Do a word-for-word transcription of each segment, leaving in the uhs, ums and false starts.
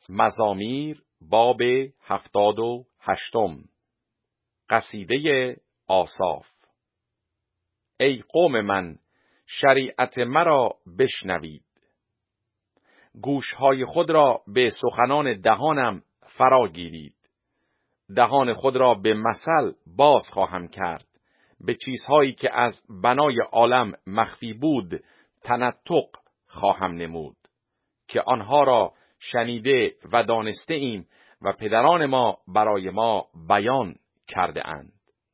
مزامیر باب هفتاد و هشتم. قصیده آساف. ای قوم من، شریعت مرا بشنوید، گوشهای خود را به سخنان دهانم فرا گیرید. دهان خود را به مثل باز خواهم کرد، به چیزهایی که از بنای عالم مخفی بود تنطق خواهم نمود، که آنها را شنیده و دانسته ایم و پدران ما برای ما بیان کرده اند.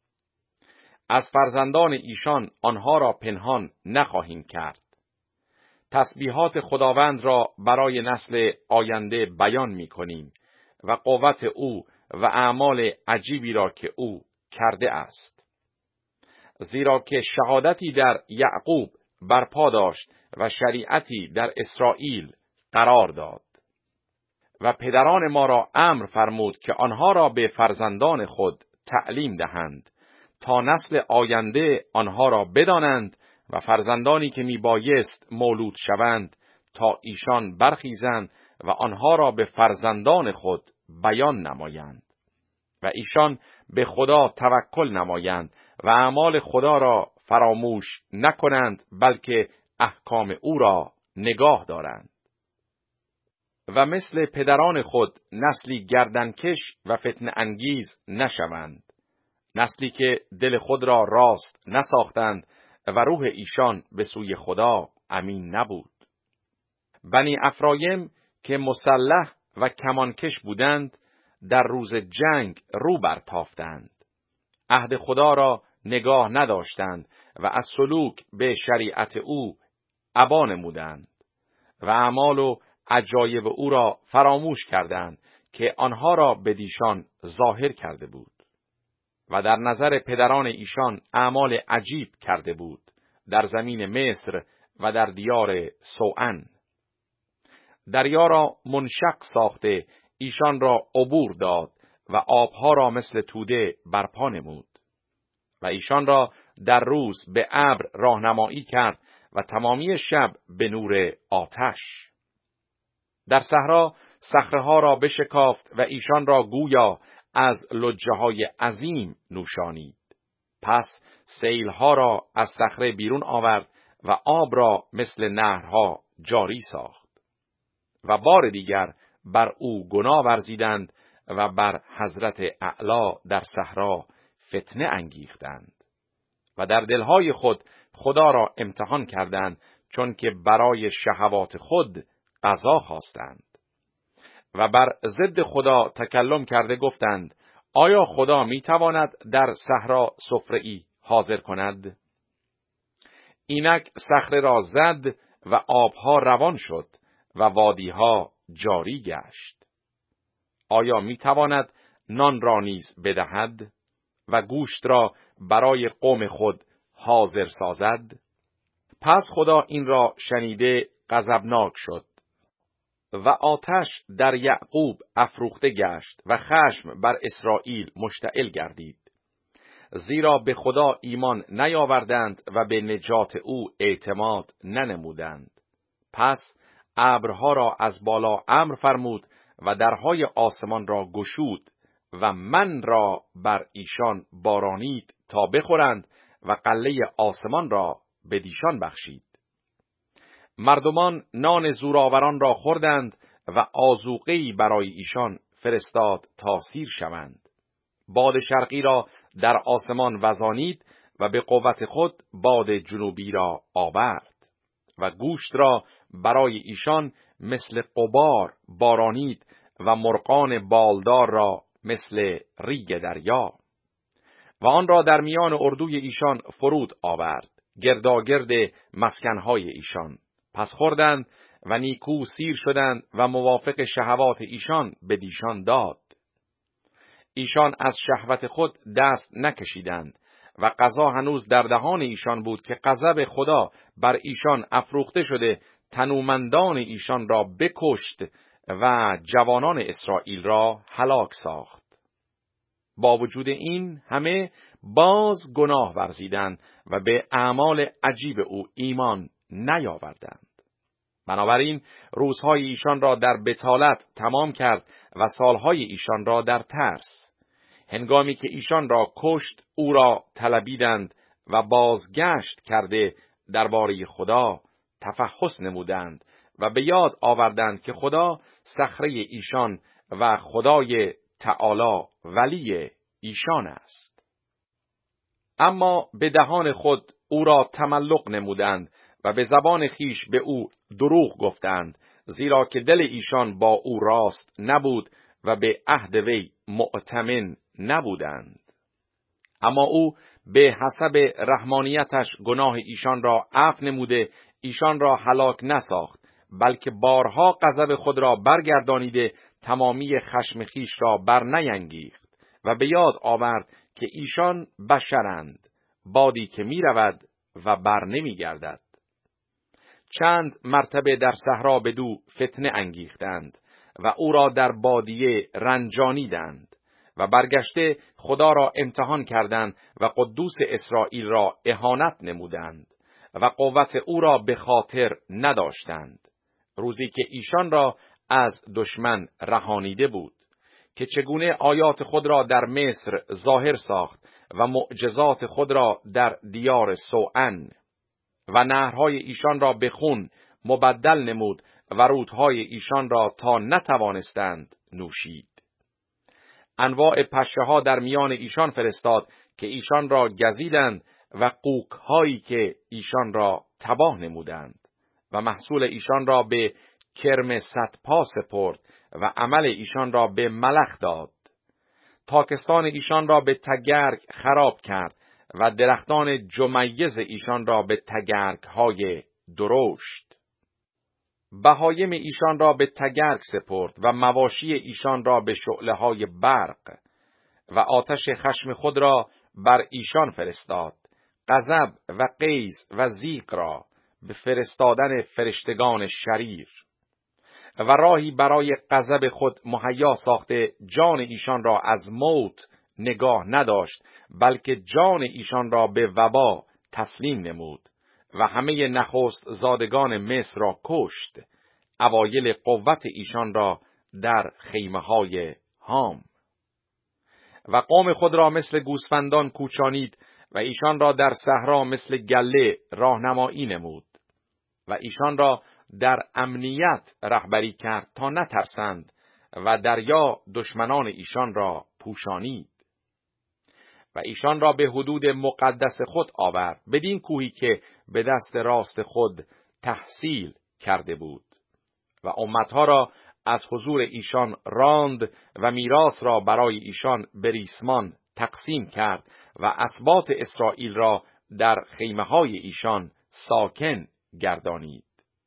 از فرزندان ایشان آنها را پنهان نخواهیم کرد. تسبیحات خداوند را برای نسل آینده بیان می کنیم و قوت او و اعمال عجیبی را که او کرده است. زیرا که شهادتی در یعقوب برپا داشت و شریعتی در اسرائیل قرار داد و پدران ما را امر فرمود که آنها را به فرزندان خود تعلیم دهند تا نسل آینده آنها را بدانند و فرزندانی که می بایست مولود شوند تا ایشان برخیزند و آنها را به فرزندان خود بیان نمایند و ایشان به خدا توکل نمایند و اعمال خدا را فراموش نکنند، بلکه احکام او را نگاه دارند و مثل پدران خود نسلی گردنکش و فتنه انگیز نشوند، نسلی که دل خود را راست نساختند و روح ایشان به سوی خدا امین نبود. بنی افرایم که مسلح و کمانکش بودند در روز جنگ رو برتافتند، عهد خدا را نگاه نداشتند و از سلوک به شریعت او ابا نمودند و اعمال و عجایب او را فراموش کردند که آنها را بدیشان ظاهر کرده بود و در نظر پدران ایشان اعمال عجیب کرده بود در زمین مصر و در دیار سوعن. دریا را منشق ساخته ایشان را عبور داد و آبها را مثل توده برپا نمود و ایشان را در روز به ابر راهنمایی کرد و تمامی شب به نور آتش. در صحرا صخره‌ها را بشکافت و ایشان را گویا از لجه‌های عظیم نوشانید. پس سیل‌ها را از صخره بیرون آورد و آب را مثل نهرها جاری ساخت. و بار دیگر بر او گناه ورزیدند و بر حضرت اعلی در صحرا فتنه انگیختند و در دلهای خود خدا را امتحان کردند، چون که برای شهوات خود قضا خواستند و بر ضد خدا تکلم کرده گفتند: آیا خدا می تواند در صحرا سفره‌ای حاضر کند؟ اینک صخره را زد و آبها روان شد و وادیها جاری گشت. آیا می تواند نان را نیز بدهد و گوشت را برای قوم خود حاضر سازد؟ پس خدا این را شنیده غضبناک شد و آتش در یعقوب افروخته گشت و خشم بر اسرائیل مشتعل گردید، زیرا به خدا ایمان نیاوردند و به نجات او اعتماد ننمودند. پس ابرها را از بالا امر فرمود و درهای آسمان را گشود و من را بر ایشان بارانید تا بخورند و قله آسمان را بدیشان بخشید. مردمان نان زورآوران را خوردند و آذوقه‌ای برای ایشان فرستاد تا سیر شوند. باد شرقی را در آسمان وزانید و به قوت خود باد جنوبی را آورد و گوشت را برای ایشان مثل غبار بارانید و مرغان بالدار را مثل ریگ دریا و آن را در میان اردوی ایشان فرود آورد، گرداگرد مسکنهای ایشان. پس خوردند و نیکو سیر شدند و موافق شهوات ایشان بدیشان داد. ایشان از شهوت خود دست نکشیدند و قضا هنوز در دهان ایشان بود که غضب خدا بر ایشان افروخته شده تنومندان ایشان را بکشت و جوانان اسرائیل را هلاک ساخت. با وجود این همه باز گناه ورزیدند و به اعمال عجیب او ایمان نیاوردند. بنابراین روزهای ایشان را در بطالت تمام کرد و سالهای ایشان را در ترس. هنگامی که ایشان را کشت، او را طلبیدند و بازگشت کرده درباره خدا تفحص نمودند و به یاد آوردند که خدا صخره ایشان و خدای تعالی ولی ایشان است. اما به دهان خود او را تملق نمودند و به زبان خیش به او دروغ گفتند، زیرا که دل ایشان با او راست نبود و به عهد وی مؤتمن نبودند. اما او به حسب رحمانیتش گناه ایشان را عفو نموده، ایشان را هلاک نساخت، بلکه بارها غضب خود را برگردانیده تمامی خشم خیش را بر نینگیخت و به یاد آورد که ایشان بشرند، بادی که می رود و بر نمی گردد. چند مرتبه در صحرا بدو فتنه انگیختند و او را در بادیه رنجانیدند و برگشته خدا را امتحان کردند و قدوس اسرائیل را اهانت نمودند و قوت او را به خاطر نداشتند، روزی که ایشان را از دشمن رهانیده بود، که چگونه آیات خود را در مصر ظاهر ساخت و معجزات خود را در دیار سوعن و نهرهای ایشان را به خون مبدل نمود و رودهای ایشان را تا نتوانستند نوشید. انواع پشه ها در میان ایشان فرستاد که ایشان را گزیدند و قوک هایی که ایشان را تباه نمودند و محصول ایشان را به کرم صدپا سپرد و عمل ایشان را به ملخ داد. تاکستان ایشان را به تگرگ خراب کرد و درختان جمیز ایشان را به تگرگ های درشت. بهایم ایشان را به تگرگ سپرد و مواشی ایشان را به شعله های برق و آتش خشم خود را بر ایشان فرستاد، غضب و غیظ و ضیق را به فرستادن فرشتگان شریر و راهی برای غضب خود مهیا ساخته جان ایشان را از موت نگاه نداشت، بلکه جان ایشان را به وبا تسلیم نمود و همه نخست زادگان مصر را کشت، اوایل قوت ایشان را در خیمه های هام. و قوم خود را مثل گوسفندان کوچانید و ایشان را در صحرا مثل گله راهنمایی نمود و ایشان را در امنیت رهبری کرد تا نترسند و دریا دشمنان ایشان را پوشانید و ایشان را به حدود مقدس خود آورد، بدین کوهی که به دست راست خود تحصیل کرده بود و امتها را از حضور ایشان راند و میراث را برای ایشان به ریسمان تقسیم کرد و اسباط اسرائیل را در خیمه های ایشان ساکن گردانید.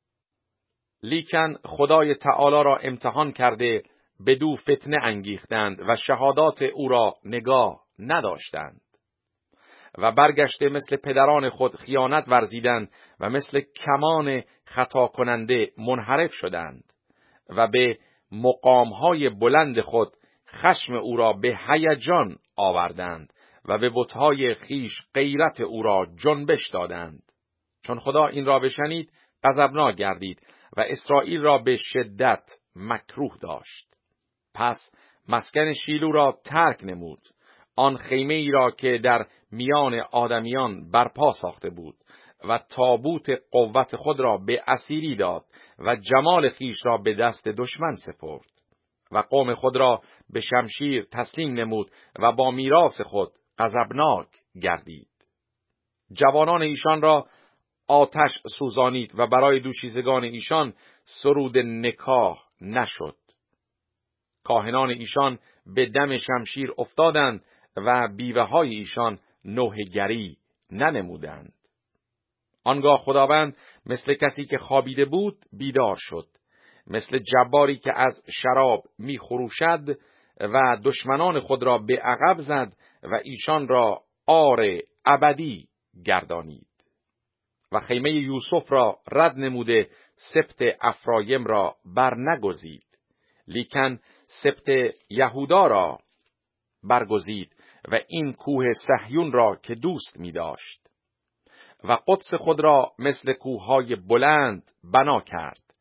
لیکن خدای تعالی را امتحان کرده بدو فتنه انگیختند و شهادات او را نگاه نداشتند و برگشته مثل پدران خود خیانت ورزیدند و مثل کمان خطا کننده منحرف شدند و به مقامهای بلند خود خشم او را به هیجان آوردند و به بتهای خیش غیرت او را جنبش دادند. چون خدا این را بشنید غضبناک گردید و اسرائیل را به شدت مکروه داشت. پس مسکن شیلو را ترک نمود، آن خیمه ای را که در میان آدمیان برپا ساخته بود، و تابوت قوت خود را به اسیری داد و جمال خیش را به دست دشمن سپرد و قوم خود را به شمشیر تسلیم نمود و با میراث خود غضبناک گردید. جوانان ایشان را آتش سوزانید و برای دوشیزگان ایشان سرود نکاح نشد. کاهنان ایشان به دم شمشیر افتادند و بیوه های ایشان نوحه‌گری ننمودند. آنگاه خداوند مثل کسی که خوابیده بود بیدار شد، مثل جباری که از شراب می خروشد و دشمنان خود را به عقب زد و ایشان را عار ابدی گردانید و خیمه یوسف را رد نموده سبط افرایم را بر نگزید، لیکن سبط یهودا را برگزید و این کوه صهیون را که دوست می داشت و قدس خود را مثل کوههای بلند بنا کرد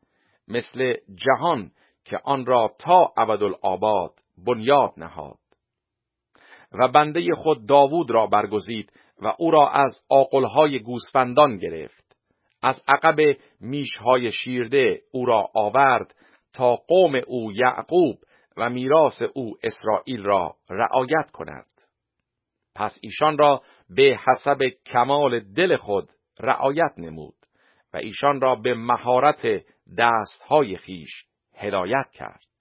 مثل جهان که آن را تا ابدالآباد بنیاد نهاد. و بنده خود داوود را برگزید و او را از آغلهای گوسفندان گرفت. از عقب میشهای شیرده او را آورد تا قوم او یعقوب و میراث او اسرائیل را رعایت کند. پس ایشان را به حسب کمال دل خود رعایت نمود و ایشان را به مهارت دستهای خیش هدایت کرد.